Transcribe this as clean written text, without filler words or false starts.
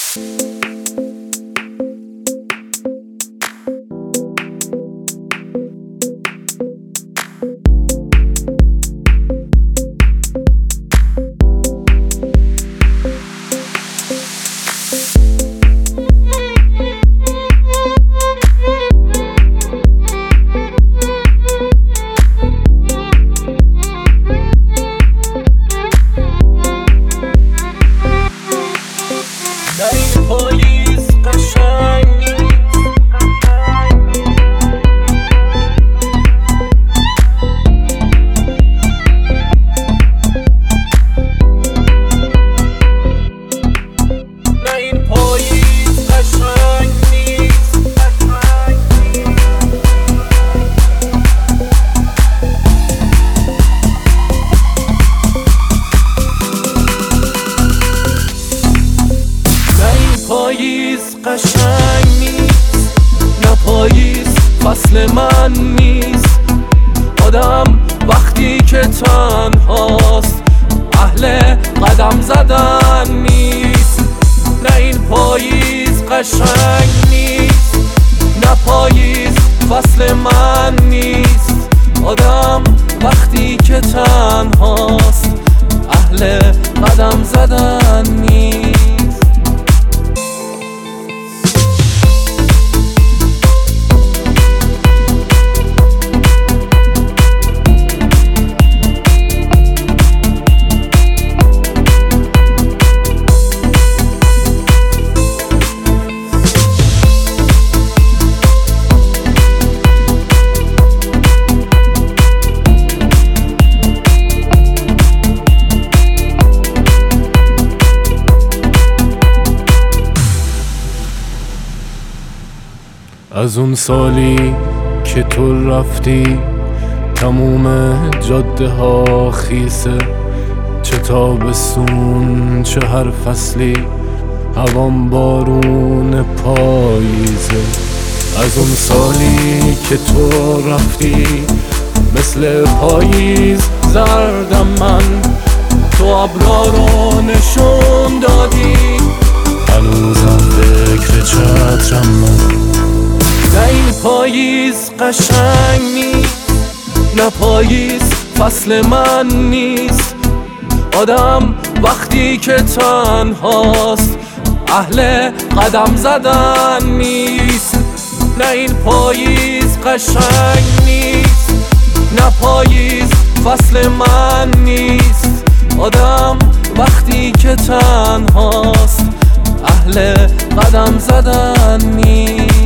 پاییز قشنگ نیست، نه پاییز فصل من نیست. آدم وقتی که تنهاست اهل قدم زدن نیست. نه این پاییز قشنگ نیست، نه پاییز فصل من نیست. آدم وقتی که تنهاست اهل قدم زدن نیست. از اون سالی که تو رفتی تموم جاده ها خیسه، چه تابستون چه هر فصلی هوام بارون پاییزه. از اون سالی که تو رفتی مثل پاییز زردم من، تو ابرا رو نشون دادی هنوزم فکر چترم من. نه این پاییز قشنگ نیست، نه پاییز فصل من نیست. آدم وقتی که تنهاست اهل قدم زدن نیست. نه این پاییز قشنگ نیست، نه پاییز فصل من نیست. آدم وقتی که تنهاست اهل قدم زدن نیست.